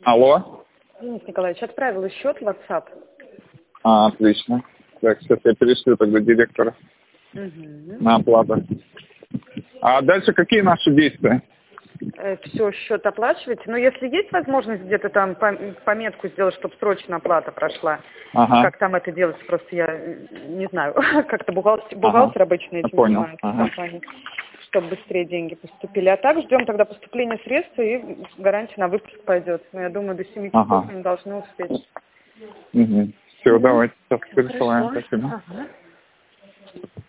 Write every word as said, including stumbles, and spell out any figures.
Алло. Денис Николаевич, отправила счет в WhatsApp. А, отлично. Так, сейчас я перешлю тогда директора Угу. на оплату. А дальше какие наши действия? Все, счет оплачиваете. Но если есть возможность где-то там пом- пометку сделать, чтобы срочно оплата прошла, Ага. как там это делается, просто я не знаю. Как-то бухгалтер, бухгалтер Ага. обычно Я этим понял. занимается в Ага. компании, чтобы быстрее деньги поступили. А так ждем тогда поступления средств, и гарантия на выпуск пойдет. Но я думаю, до семи часов Ага. мы должны успеть. Угу. Все, Угу. давайте сейчас Все пересылаем. хорошо. Спасибо. Ага.